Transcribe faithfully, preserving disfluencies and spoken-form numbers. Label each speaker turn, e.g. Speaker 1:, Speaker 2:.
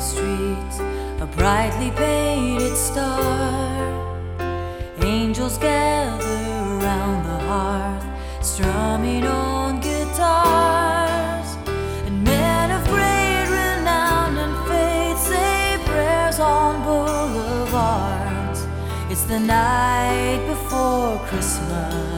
Speaker 1: streets, a brightly painted star. Angels gather around the hearth, strumming on guitars. And men of great renown and faith say prayers on boulevards. It's the night before Christmas,